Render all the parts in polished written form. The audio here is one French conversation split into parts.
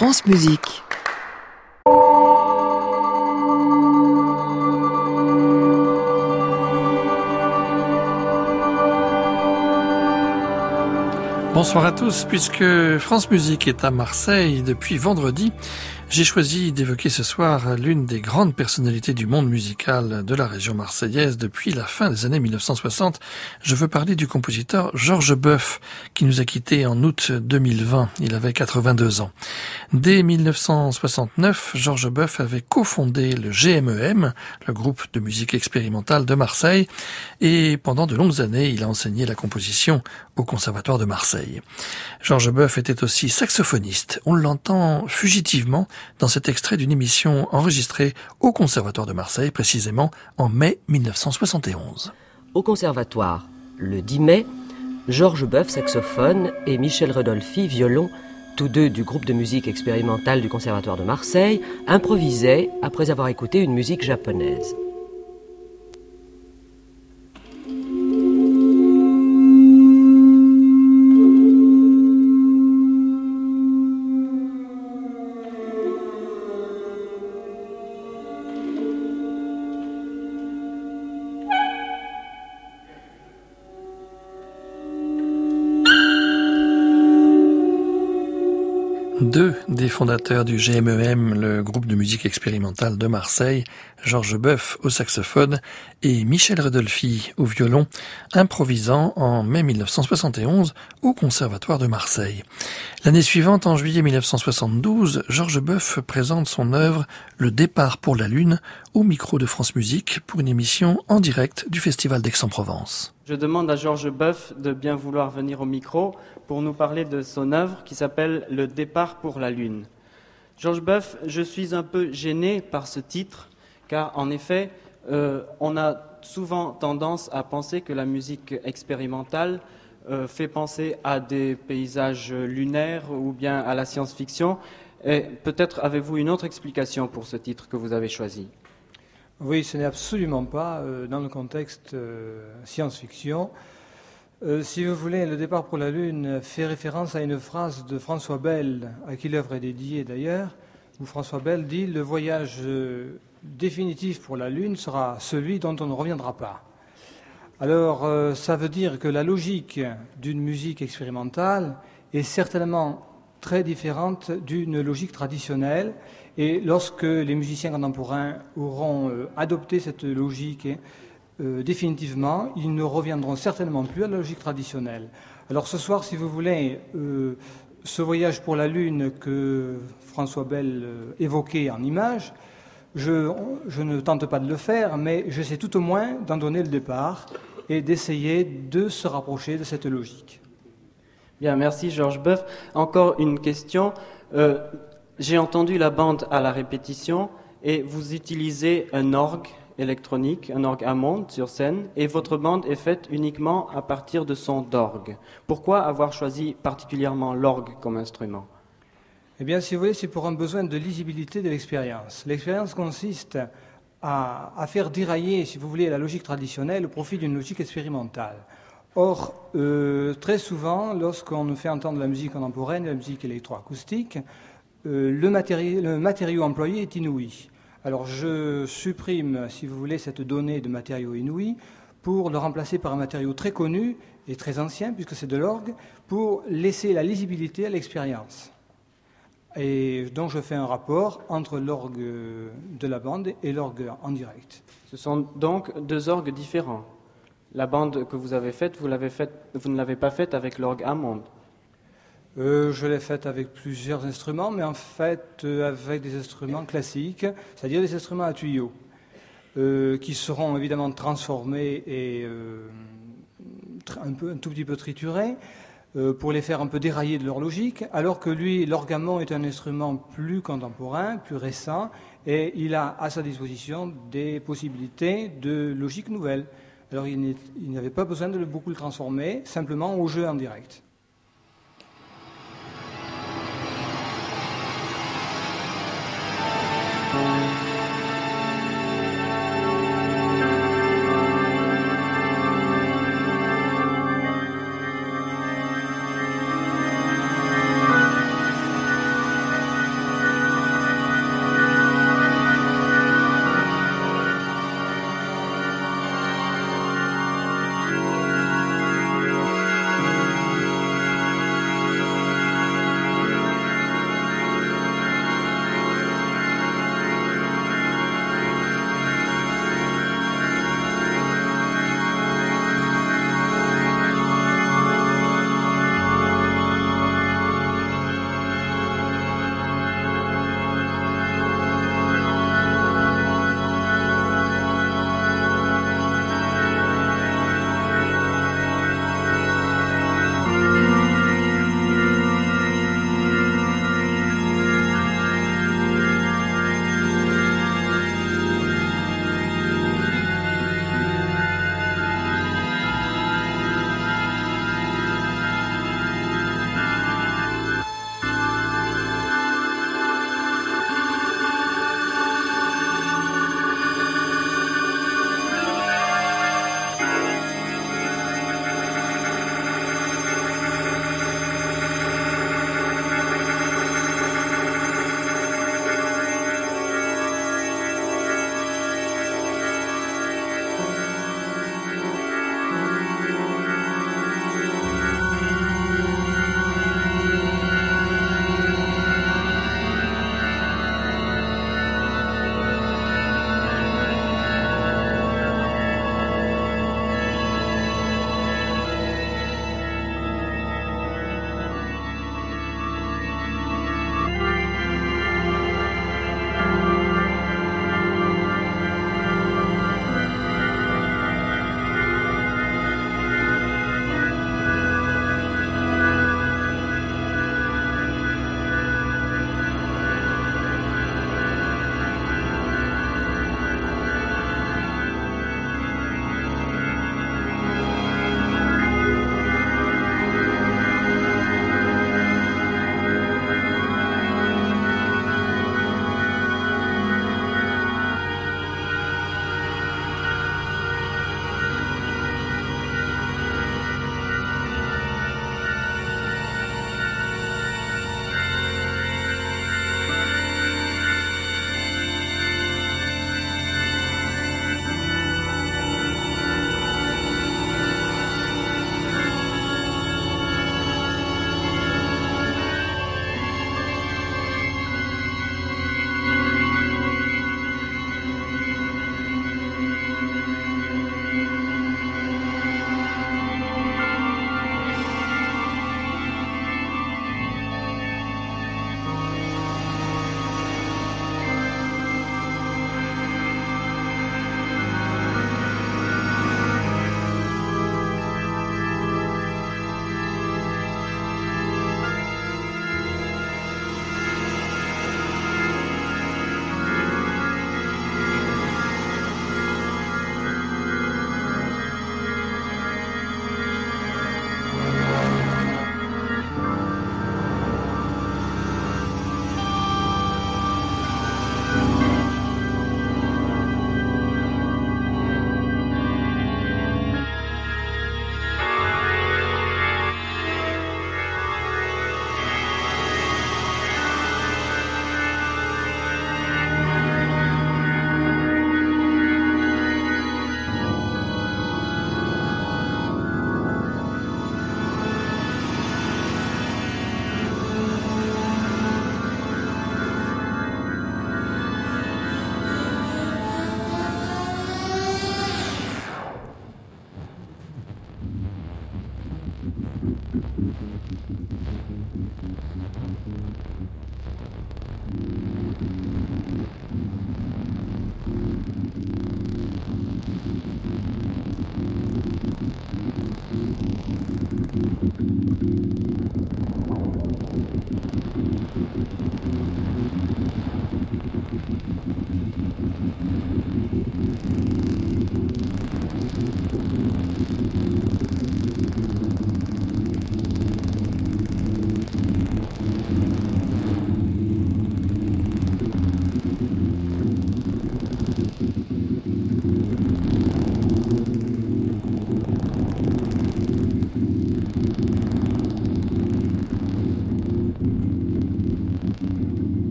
France Musique. Bonsoir à tous, puisque France Musique est à Marseille depuis vendredi, j'ai choisi d'évoquer ce soir l'une des grandes personnalités du monde musical de la région marseillaise depuis la fin des années 1960. Je veux parler du compositeur Georges Boeuf, qui nous a quittés en août 2020. Il avait 82 ans. Dès 1969, Georges Boeuf avait cofondé le GMEM, le groupe de musique expérimentale de Marseille, et pendant de longues années, il a enseigné la composition au Conservatoire de Marseille. Georges Boeuf était aussi saxophoniste. On l'entend fugitivement dans cet extrait d'une émission enregistrée au Conservatoire de Marseille, précisément en mai 1971. Au Conservatoire, le 10 mai, Georges Boeuf, saxophone, et Michel Rodolphi, violon, tous deux du groupe de musique expérimentale du Conservatoire de Marseille, improvisaient après avoir écouté une musique japonaise. Deux des fondateurs du GMEM, le groupe de musique expérimentale de Marseille, Georges Boeuf au saxophone et Michel Rodolphi au violon, improvisant en mai 1971 au Conservatoire de Marseille. L'année suivante, en juillet 1972, Georges Boeuf présente son œuvre « Le départ pour la Lune » au micro de France Musique pour une émission en direct du Festival d'Aix-en-Provence. Je demande à Georges Boeuf de bien vouloir venir au micro pour nous parler de son œuvre qui s'appelle « Le départ pour la Lune ». Georges Boeuf, je suis un peu gêné par ce titre, car en effet, on a souvent tendance à penser que la musique expérimentale fait penser à des paysages lunaires ou bien à la science-fiction. Et peut-être avez-vous une autre explication pour ce titre que vous avez choisi ? Oui, ce n'est absolument pas dans le contexte science-fiction. Si vous voulez, le départ pour la Lune fait référence à une phrase de François Bell, à qui l'œuvre est dédiée d'ailleurs, où François Bell dit « Le voyage définitif pour la Lune sera celui dont on ne reviendra pas ». Alors, ça veut dire que la logique d'une musique expérimentale est certainement très différente d'une logique traditionnelle. Et lorsque les musiciens contemporains auront adopté cette logique définitivement, ils ne reviendront certainement plus à la logique traditionnelle. Alors ce soir, si vous voulez, ce voyage pour la Lune que François Bell évoquait en images, je ne tente pas de le faire, mais j'essaie tout au moins d'en donner le départ et d'essayer de se rapprocher de cette logique. Bien, merci Georges Boeuf. Encore une question. J'ai entendu la bande à la répétition et vous utilisez un orgue électronique, un orgue Hammond sur scène, et votre bande est faite uniquement à partir de sons d'orgue. Pourquoi avoir choisi particulièrement l'orgue comme instrument ? Eh bien, si vous voulez, c'est pour un besoin de lisibilité de l'expérience. L'expérience consiste à faire dérailler, si vous voulez, la logique traditionnelle au profit d'une logique expérimentale. Or, très souvent, lorsqu'on fait entendre la musique contemporaine, la musique électroacoustique, le matériau employé est inouï. Alors je supprime, si vous voulez, cette donnée de matériau inouï pour le remplacer par un matériau très connu et très ancien, puisque c'est de l'orgue, pour laisser la lisibilité à l'expérience. Et donc je fais un rapport entre l'orgue de la bande et l'orgue en direct. Ce sont donc deux orgues différents. La bande que vous avez faite, vous ne l'avez pas faite avec l'orgue Hammond. Je l'ai faite avec plusieurs instruments, mais en fait avec des instruments classiques, c'est-à-dire des instruments à tuyaux, qui seront évidemment transformés et un tout petit peu triturés, pour les faire un peu dérailler de leur logique, alors que lui, l'orgue Hammond est un instrument plus contemporain, plus récent, et il a à sa disposition des possibilités de logique nouvelle. Alors il n'avait pas besoin de beaucoup le transformer, simplement au jeu en direct.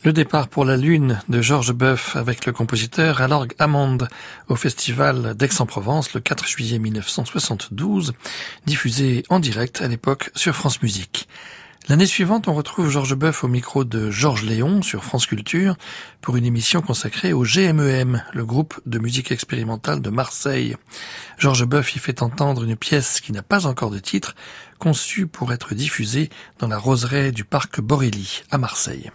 Le départ pour la Lune de Georges Boeuf avec le compositeur à l'orgue Hammond au festival d'Aix-en-Provence le 4 juillet 1972, diffusé en direct à l'époque sur France Musique. L'année suivante, on retrouve Georges Boeuf au micro de Georges Léon sur France Culture pour une émission consacrée au GMEM, le groupe de musique expérimentale de Marseille. Georges Boeuf y fait entendre une pièce qui n'a pas encore de titre, conçue pour être diffusée dans la roseraie du parc Borély à Marseille.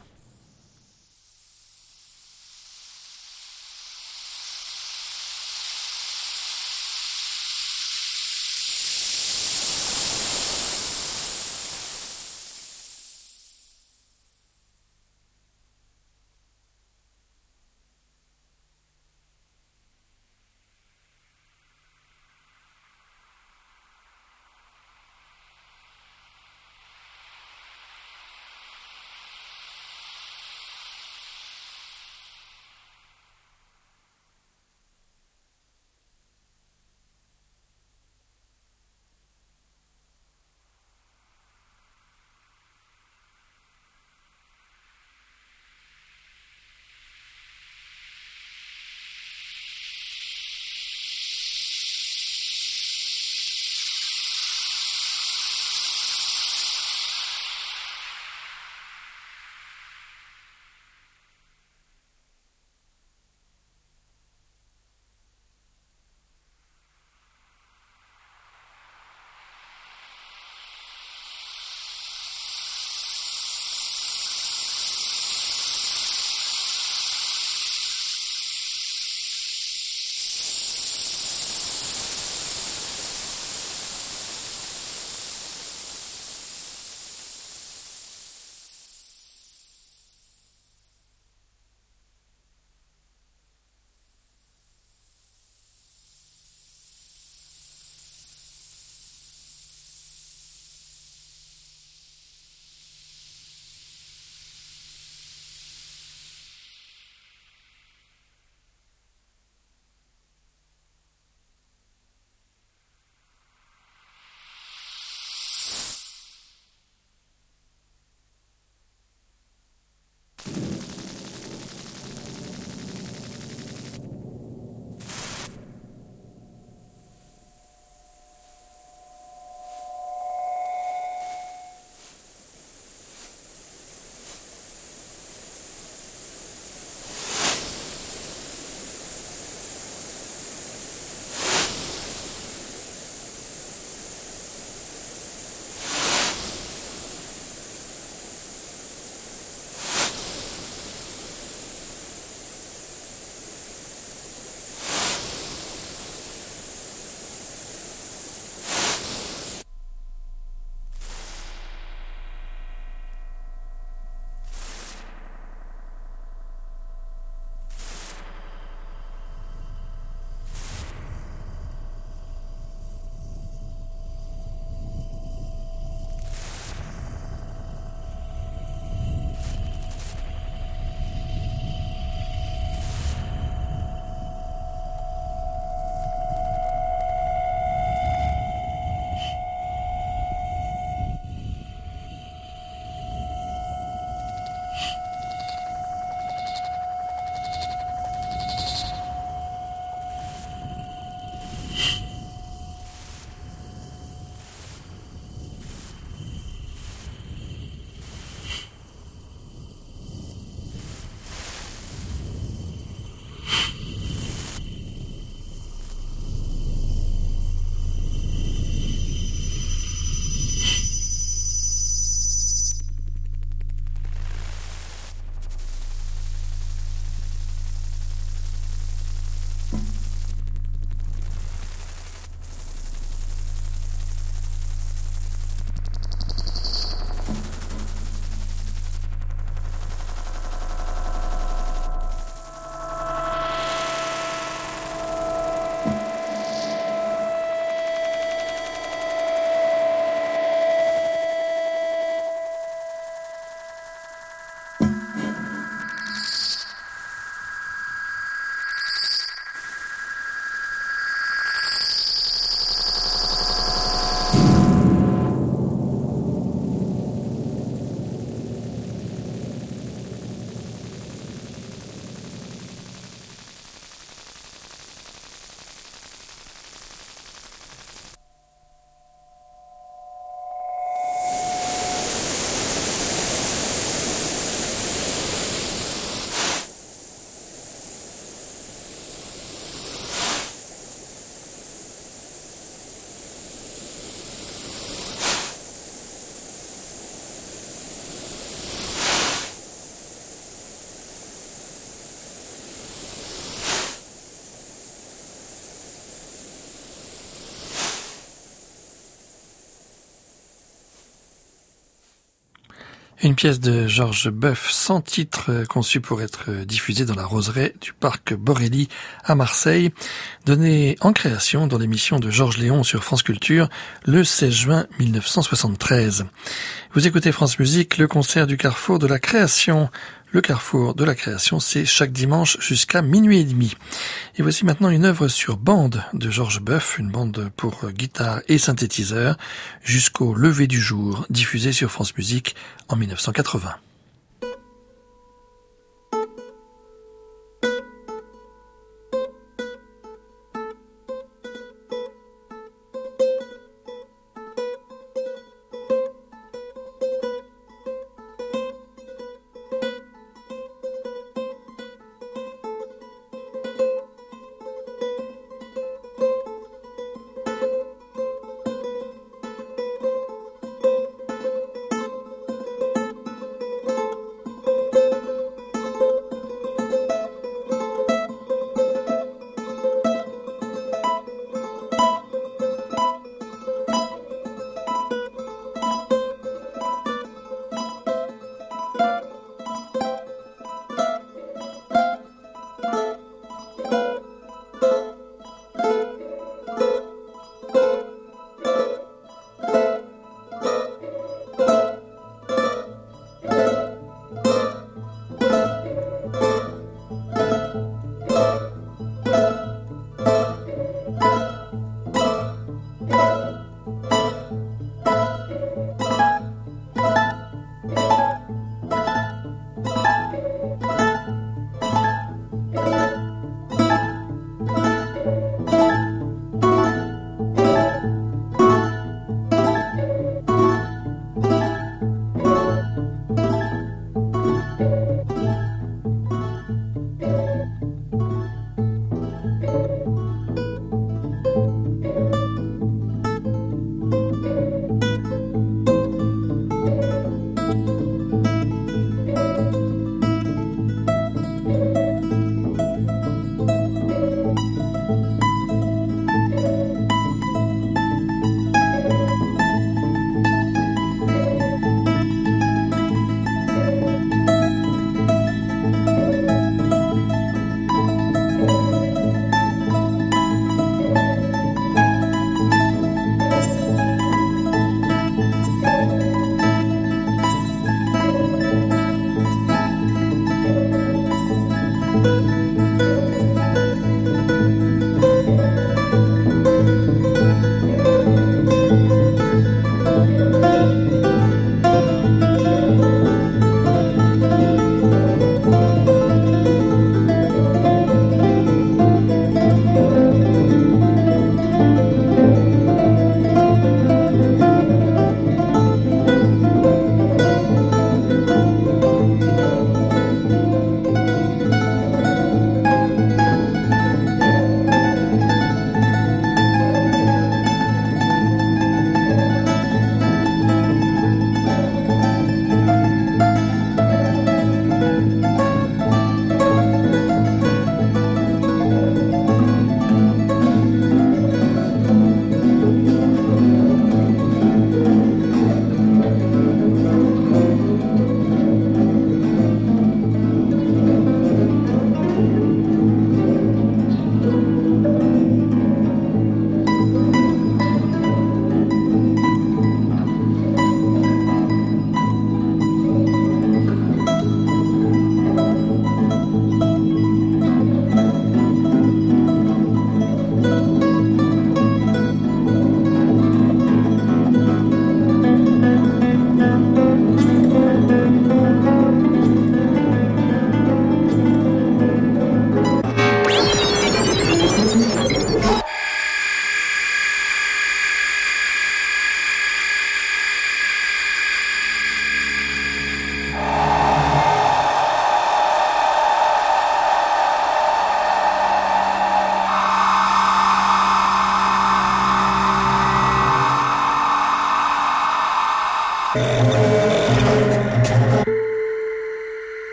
Une pièce de Georges Boeuf sans titre, conçue pour être diffusée dans la roseraie du parc Borelli à Marseille, donnée en création dans l'émission de Georges Léon sur France Culture le 16 juin 1973. Vous écoutez France Musique, le concert du Carrefour de la Création. Le Carrefour de la Création, c'est chaque dimanche jusqu'à minuit et demi. Et voici maintenant une œuvre sur bande de Georges Boeuf, une bande pour guitare et synthétiseur, jusqu'au lever du jour, diffusée sur France Musique en 1980.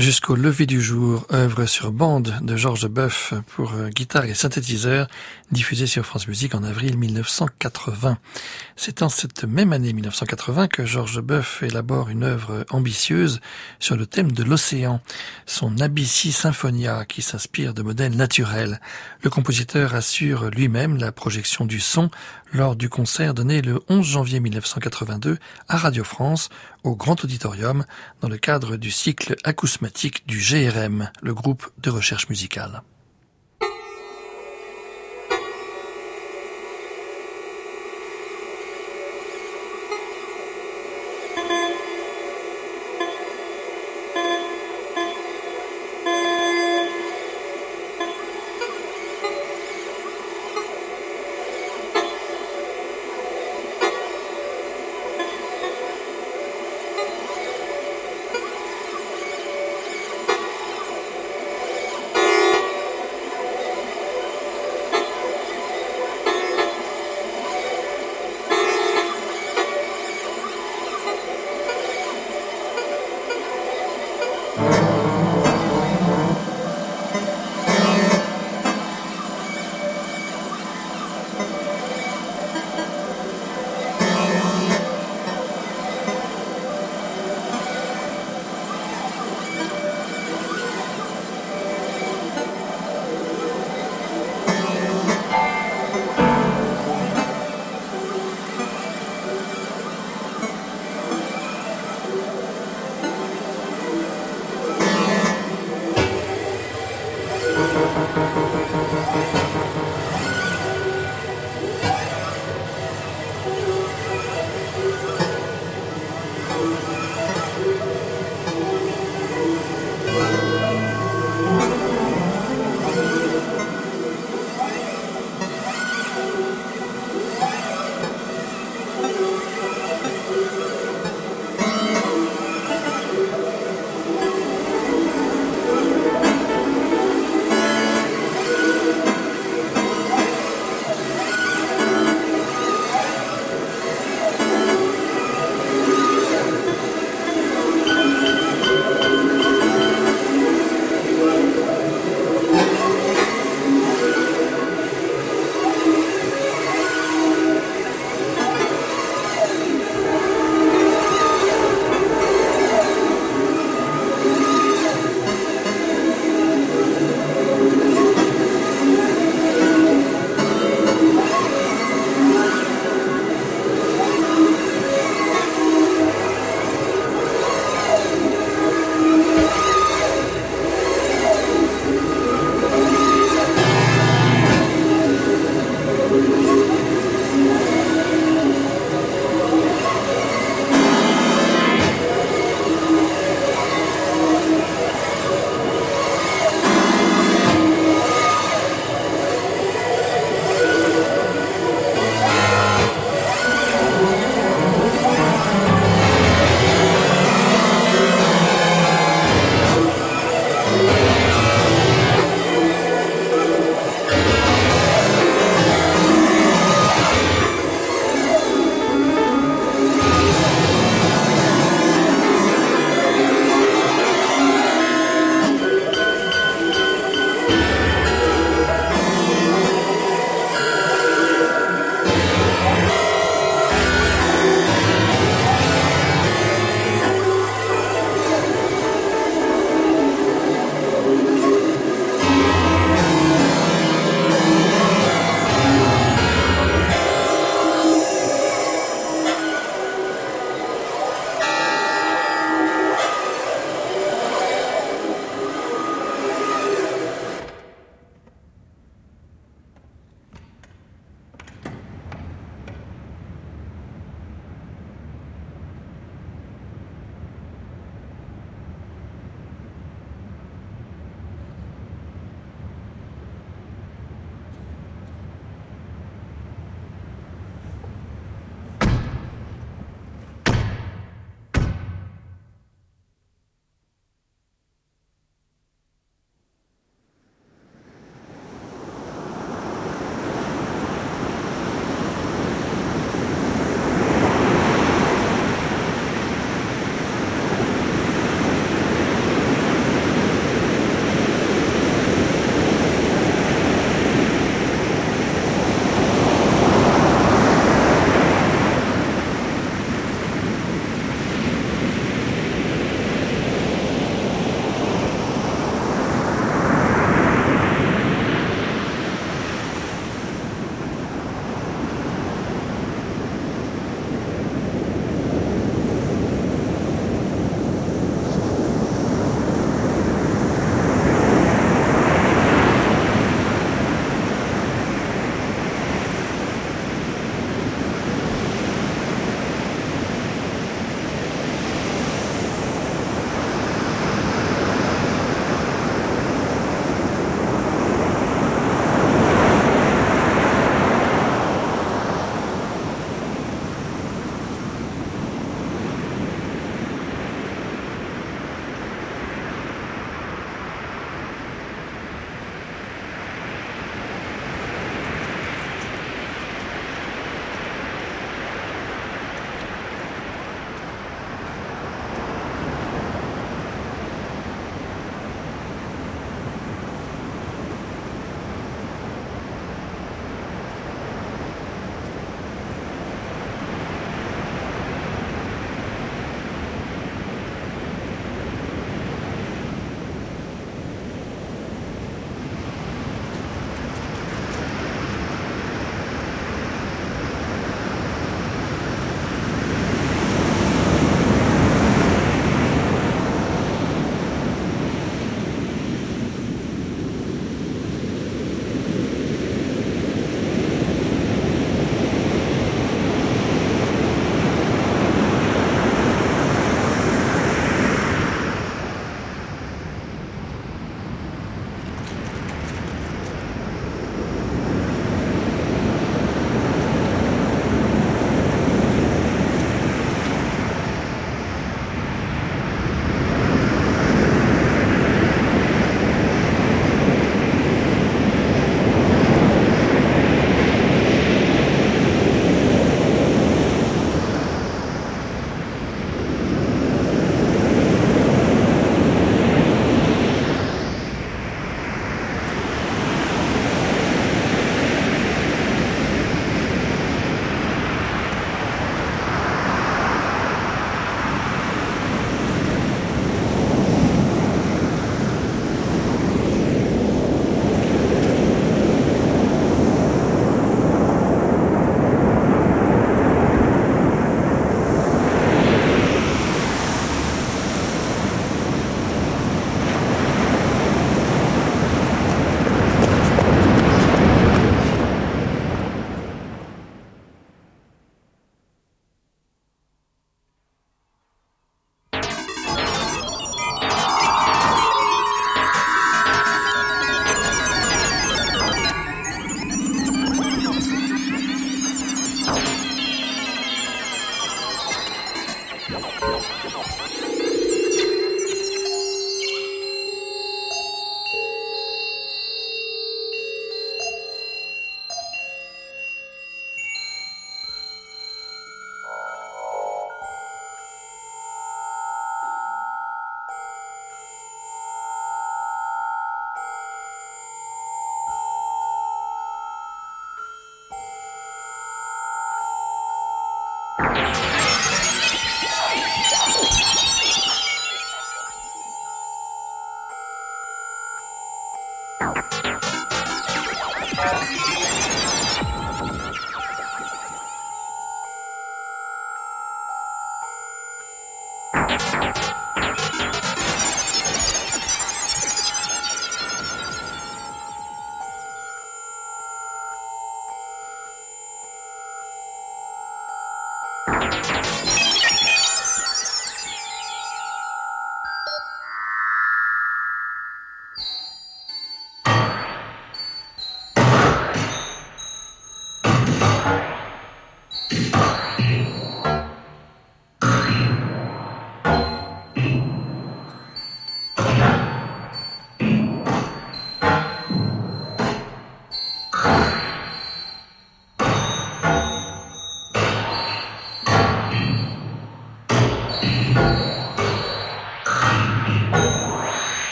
Jusqu'au lever du jour, œuvre sur bande de Georges Boeuf pour guitare et synthétiseur, diffusée sur France Musique en avril 1980. C'est en cette même année 1980 que Georges Boeuf élabore une œuvre ambitieuse sur le thème de l'océan, son Abyssi Symphonia, qui s'inspire de modèles naturels. Le compositeur assure lui-même la projection du son lors du concert donné le 11 janvier 1982 à Radio France, au Grand Auditorium, dans le cadre du cycle acousmatique du GRM, le groupe de recherche musicale.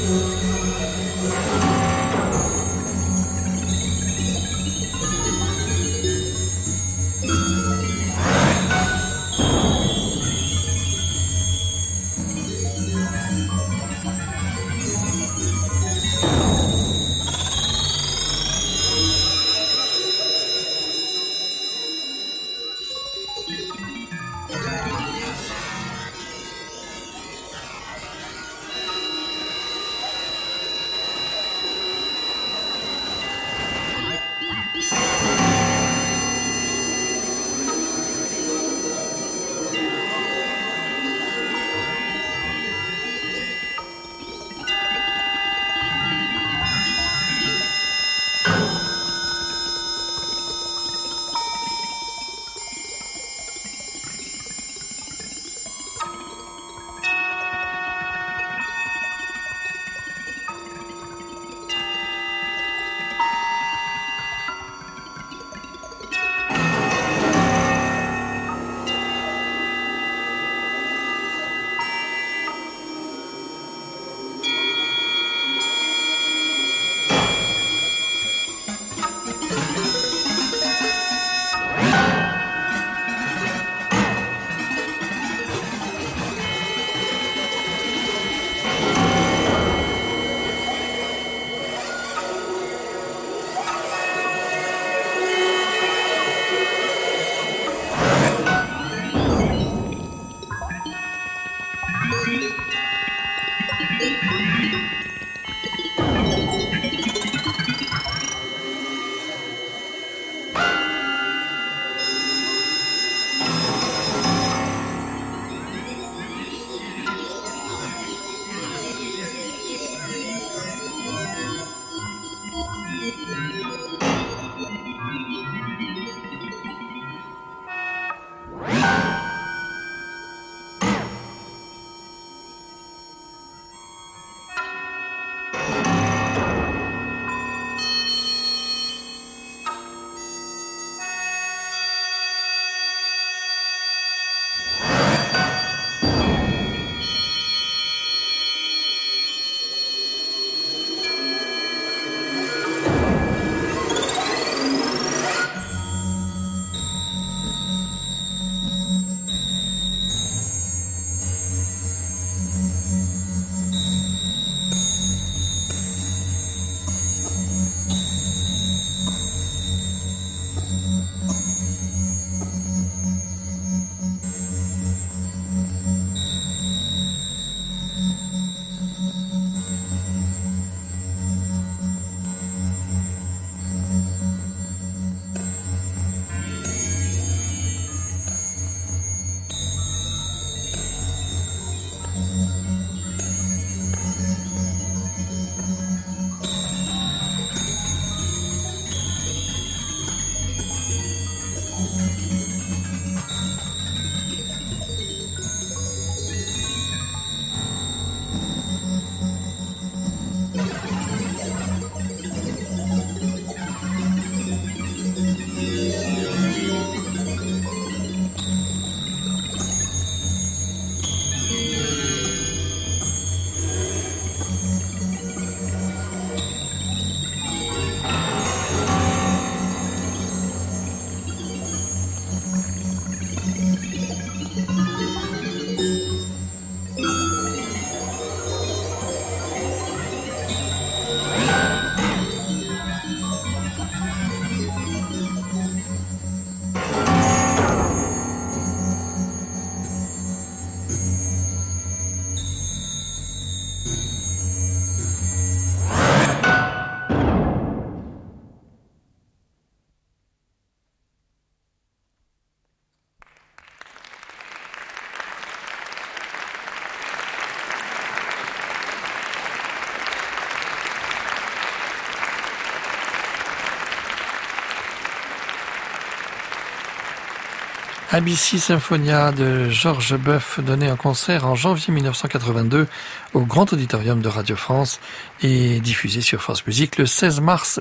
ABC Symphonia de Georges Boeuf, donné en concert en janvier 1982 au Grand Auditorium de Radio France et diffusé sur France Musique le 16 mars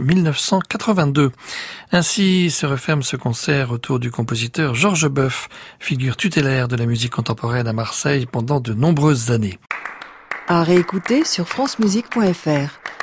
1982. Ainsi se referme ce concert autour du compositeur Georges Boeuf, figure tutélaire de la musique contemporaine à Marseille pendant de nombreuses années. À réécouter sur francemusique.fr.